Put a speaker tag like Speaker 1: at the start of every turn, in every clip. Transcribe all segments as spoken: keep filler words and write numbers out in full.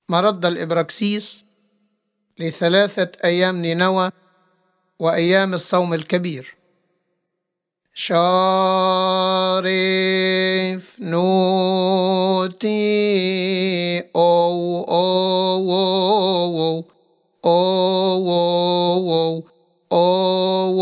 Speaker 1: مرد الإبراكسيس لثلاثة أيام نينوى وأيام الصوم الكبير. شارف نوتي أو أو أو أو أو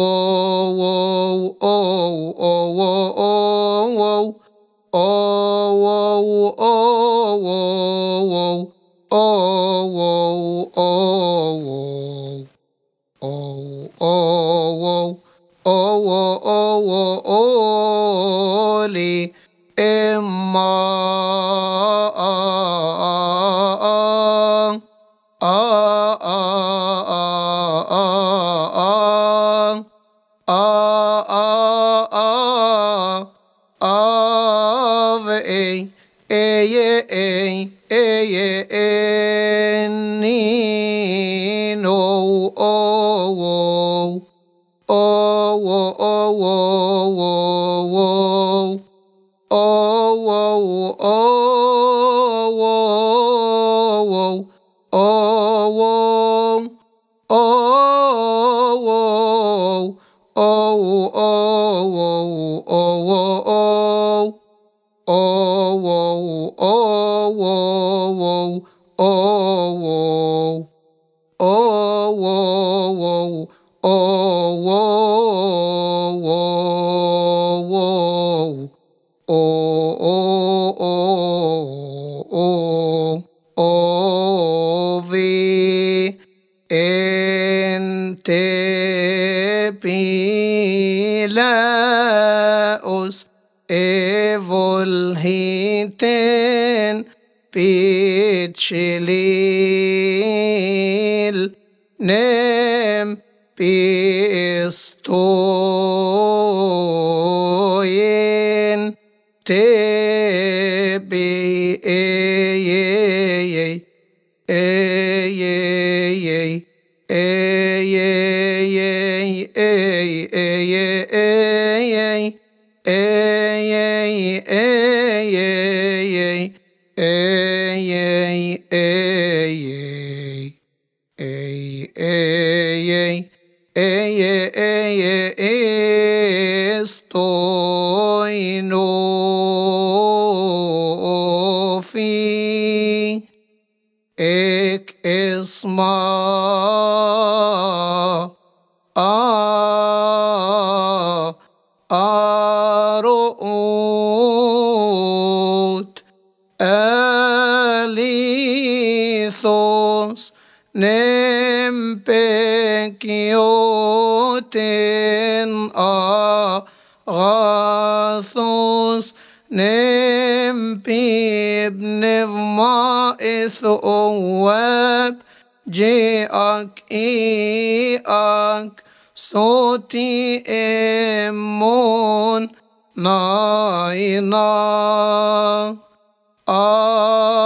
Speaker 1: أولي إما أي أي أي أي نينو أو أو أو Pilaos evolhiten pitchilil nem pistoyen tebi ey ey estoy no fi ek esma a aroot alithos nempekioten agathos nempib nevma ithowab جاءك إياك صوتي إمون ناينا آه